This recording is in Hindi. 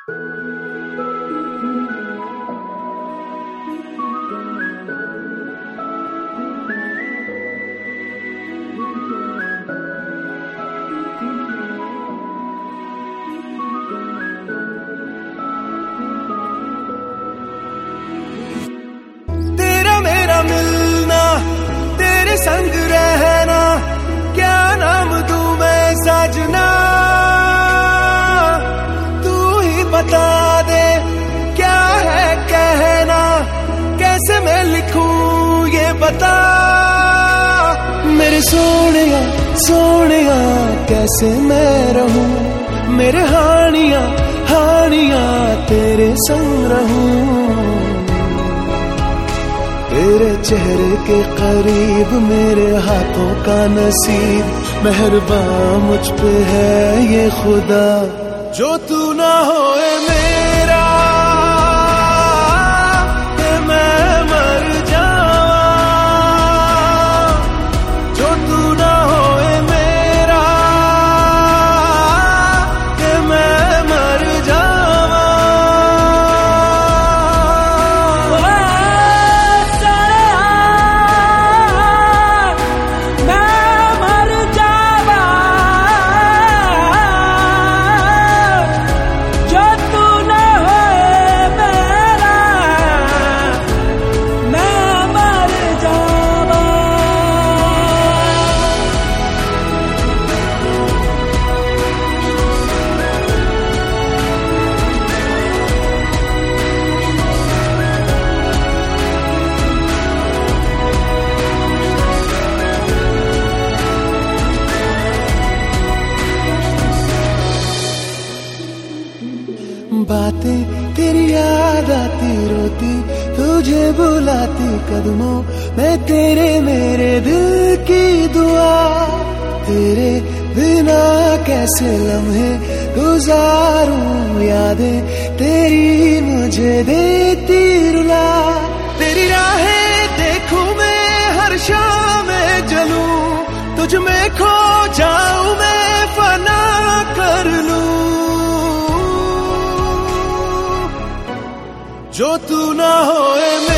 संग रहना क्या नाम दूं मैं सजना, तू ही बता दे क्या है कहना, कैसे मैं लिखूं ये बता। मेरे सोनिया सोनिया कैसे मैं रहूं, मेरे हानिया हानिया तेरे संग रहूं। तेरे चेहरे के करीब मेरे हाथों का नसीब, मेहरबान मुझ पे है ये खुदा। जो तू ना होए मेरा कि मैं मर जावा, जो तू ना होए मेरा कि मैं मर जावा। बातें तेरी याद आती रोती, तुझे बुलाती कदमों में तेरे मेरे दिल की दुआ। तेरे बिना कैसे लम्हे गुजारूं, यादें तेरी मुझे देती रुला। तेरी राहें देखूं मैं हर शाम में जलूं, तुझ में खो जाऊं मैं फना कर लूं। जो तू ना होए